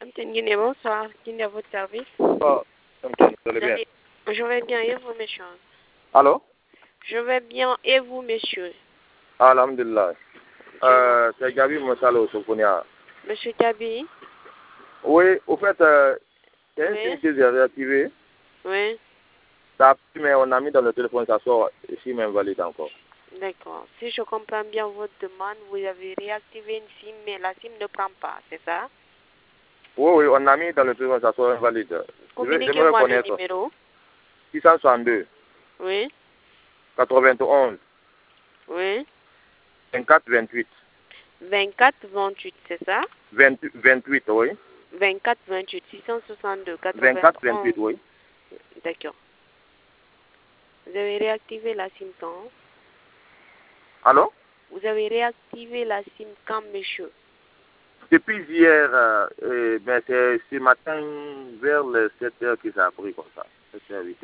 Guinée, bonsoir. Guinée à votre service. Oh, vous allez bien? Je vais bien et vous, monsieur? Allô? Je vais bien et vous, monsieur? Alhamdulillah. C'est Gabi Moussalo Sofonia. Monsieur Gabi? Oui, au fait, c'est Oui. un que j'ai réactivé. Oui. Ça, mais on a mis dans le téléphone, ça sort ici, mais invalide encore. D'accord. Si je comprends bien votre demande, vous avez réactivé une SIM, mais la SIM ne prend pas, c'est ça? Oui, oui, on a mis dans le téléphone, ça sort invalide. Communiquez-moi le numéro. 662. Oui. 91. Oui. 24 28. 24 28, c'est ça? 28, oui. 24 28, 662, 24 91. 28, oui. D'accord. Vous avez réactivé la SIM quand? Allô? Vous avez réactivé la SIM quand, monsieur? Depuis hier, ben c'est ce matin vers les 7 heures que ça a pris comme ça. 7 heures, 8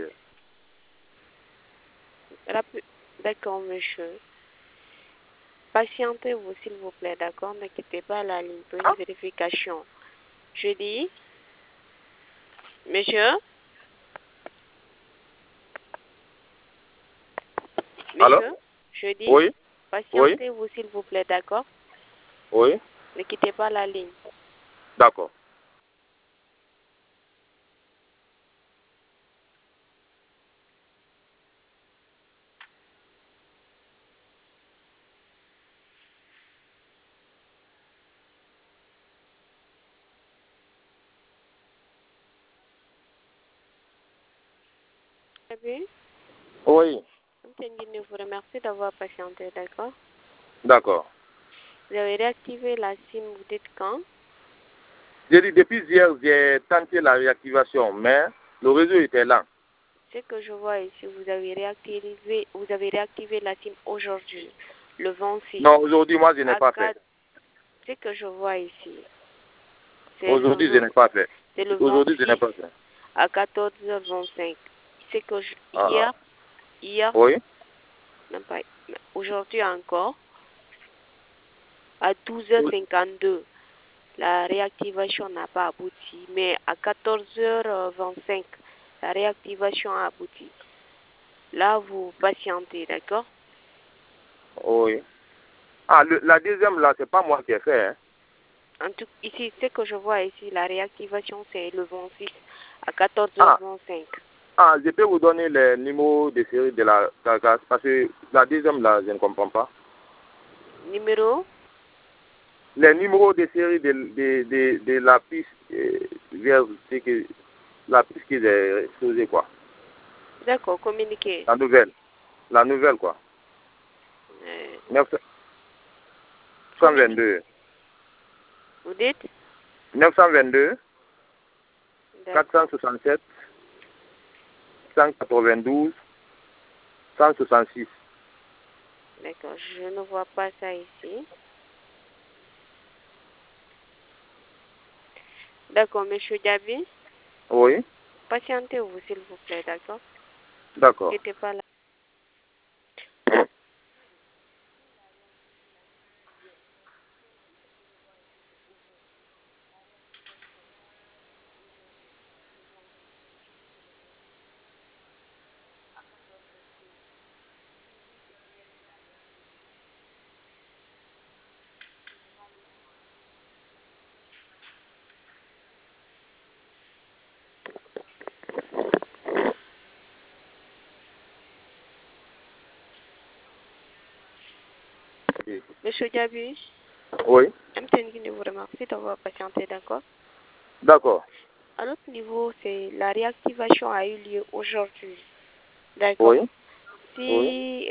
heures. D'accord, monsieur. Patientez-vous, s'il vous plaît, d'accord? Ne quittez pas la ligne pour une vérification. Je dis, monsieur? Allô? Monsieur? Je dis, Oui? patientez-vous, s'il vous plaît, d'accord? Oui? Ne quittez pas la ligne. D'accord. Oui. Je vous remercie d'avoir patienté, d'accord? D'accord. Vous avez réactivé la SIM, vous dites quand? J'ai dit depuis hier, j'ai tenté la réactivation, mais le réseau était lent. Ce que je vois ici, vous avez réactivé la SIM aujourd'hui, le 26. Non, aujourd'hui, moi, je n'ai pas fait. Ce que je vois ici, Aujourd'hui, je n'ai pas fait. c'est le Aujourd'hui, je n'ai 26 pas fait. à 14h25. C'est que hier, oui. non pas, aujourd'hui encore, à 12h52, la réactivation n'a pas abouti, mais à 14h25, la réactivation a abouti. Là, vous patientez, d'accord? Oui. Ah, la deuxième, là, c'est pas moi qui ai fait. Hein. En tout, ici, ce que je vois ici, la réactivation, c'est le 26 à 14h25. Ah, je peux vous donner les numéros de série de la case, parce que la deuxième, là, je ne comprends pas. Numéro? Les numéros de série de la piste vers la piste que j'ai exposée, quoi. D'accord, communiquez. La nouvelle, quoi. 922. Vous dites? 922, 467, 192, 166. D'accord, je ne vois pas ça ici. D'accord, monsieur Gabi? Oui. Patientez-vous, s'il vous plaît, d'accord? D'accord. N'écoutez pas là. Monsieur Gabi? Oui. Je vous remercie d'avoir patienté, d'accord? D'accord. À l'autre niveau, c'est la réactivation a eu lieu aujourd'hui. D'accord? Oui. Si,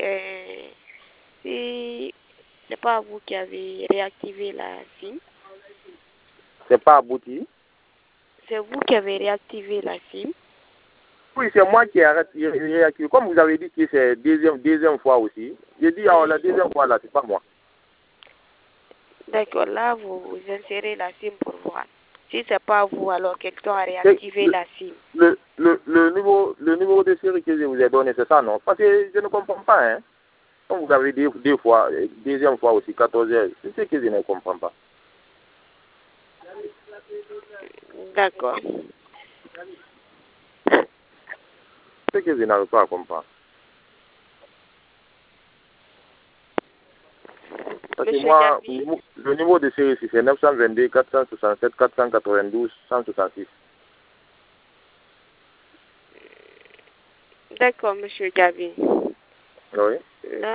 si c'est pas vous qui avez réactivé la SIM, C'est pas abouti. c'est vous qui avez réactivé la SIM. Oui, c'est moi qui ai réactivé. Comme vous avez dit que c'est deuxième fois aussi. J'ai dit, la deuxième fois là, c'est pas moi. D'accord, là, vous insérez la SIM pour voir. Si c'est pas vous, alors quelqu'un a réactivé la SIM. Le numéro de série que je vous ai donné, c'est ça, non? Parce que je ne comprends pas, hein. Comme vous avez dit deux fois, deuxième fois aussi, 14 heures, c'est ce que je ne comprends pas. D'accord. C'est que je n'arrive pas à comprendre. Parce que Monsieur moi, Gabi, le numéro de série, c'est 922 467 492 166. d'accord, Monsieur Gabi. Oui. Là.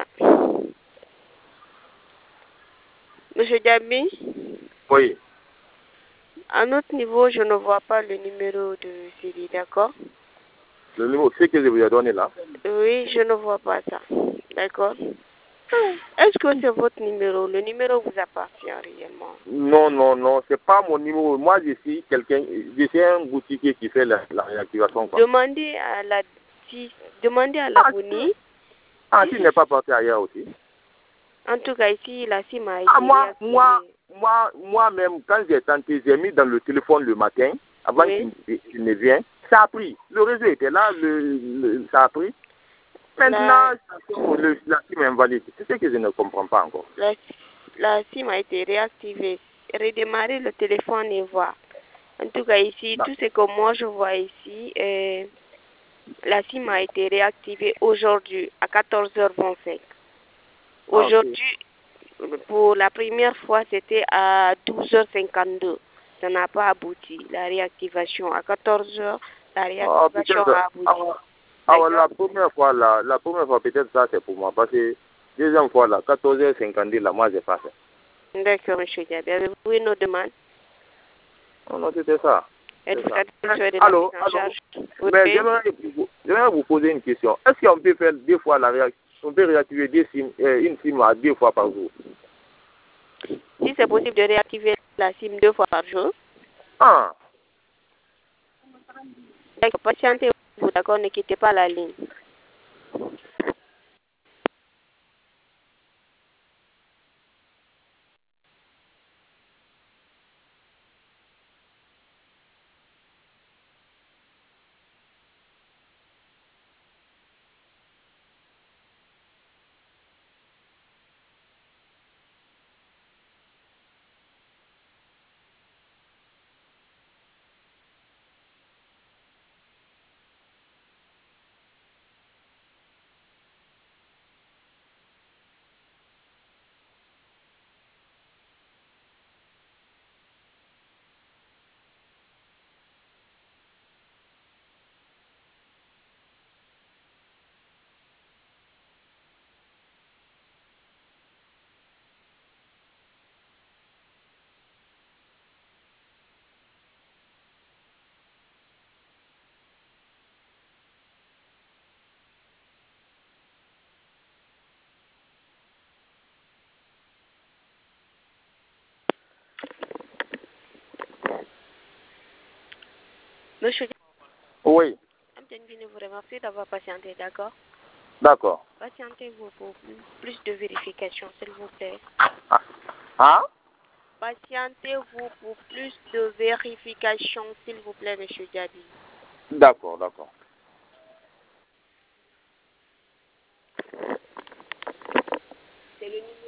Monsieur Gabi, Oui. à notre niveau, je ne vois pas le numéro de série, d'accord? Le numéro, c'est que je vous ai donné là. Oui, je ne vois pas ça. D'accord? Est-ce que c'est votre numéro? Le numéro vous appartient réellement? Non, non, non, c'est pas mon numéro. Moi, je suis quelqu'un, je suis un boutiquier qui fait la réactivation. Quoi. Demandez à l'abonné. Ah, tu n'es pas parti ailleurs aussi? En tout cas, ici, la SIM a été Ah, réactivée. moi-même, quand j'ai tenté, j'ai mis dans le téléphone le matin, avant Oui. qu'il ne vienne, ça a pris. Le réseau était là, ça a pris. Maintenant, la SIM est invalide. C'est ce que je ne comprends pas encore. La SIM a été réactivée. Redémarrer le téléphone et voir. En tout cas, ici, tout ce que moi je vois ici, la SIM a été réactivée aujourd'hui à 14h25. Aujourd'hui, pour la première fois, c'était à 12h52. Ça n'a pas abouti. La réactivation à 14h, la réactivation a abouti. La première fois, peut-être ça c'est pour moi. Parce que deuxième fois, là, 14h52, là, moi, j'ai pas fait. D'accord, M. Diaby. Avez-vous une autre demande? Non, c'était ça. Allô? Mais j'aimerais vous poser une question. Est-ce qu'on peut faire deux fois la réaction? On peut réactiver une SIM à 2 fois par jour? Si c'est possible de réactiver la SIM 2 fois par jour. Ah. D'accord, patientez-vous, d'accord, ne quittez pas la ligne. Monsieur, Oui. je vous remercie d'avoir patienté, d'accord? D'accord. Patientez-vous pour plus de vérification, s'il vous plaît. Ah? Patientez-vous pour plus de vérification, s'il vous plaît, Monsieur Diaby. D'accord, d'accord. C'est le numéro.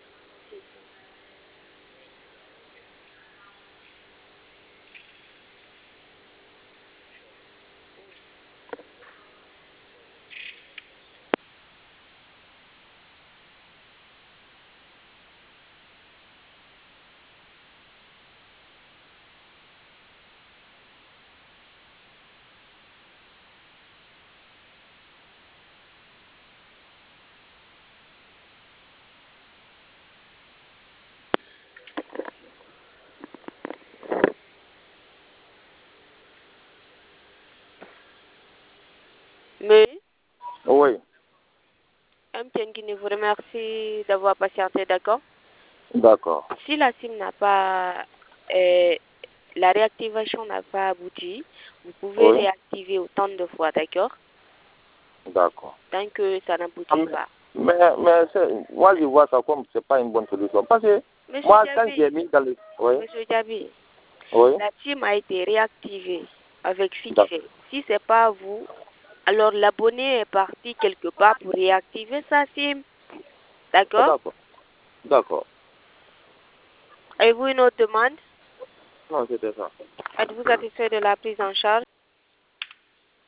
Mais, Oui. Mtiengine vous remercie d'avoir patienté, d'accord? D'accord. Si la SIM n'a pas, la réactivation n'a pas abouti, vous pouvez réactiver autant de fois, d'accord? D'accord. Tant que ça n'aboutit pas. Mais moi, je vois ça comme c'est pas une bonne solution. Parce que Monsieur moi, Diaby, quand j'ai mis dans le... Oui. Monsieur Diaby, Oui. la SIM a été réactivée avec succès. Si ce n'est pas vous, alors l'abonné est parti quelque part pour réactiver sa SIM. D'accord? D'accord. D'accord. Avez-vous une autre demande? Non, c'était ça. Êtes-vous satisfait de la prise en charge?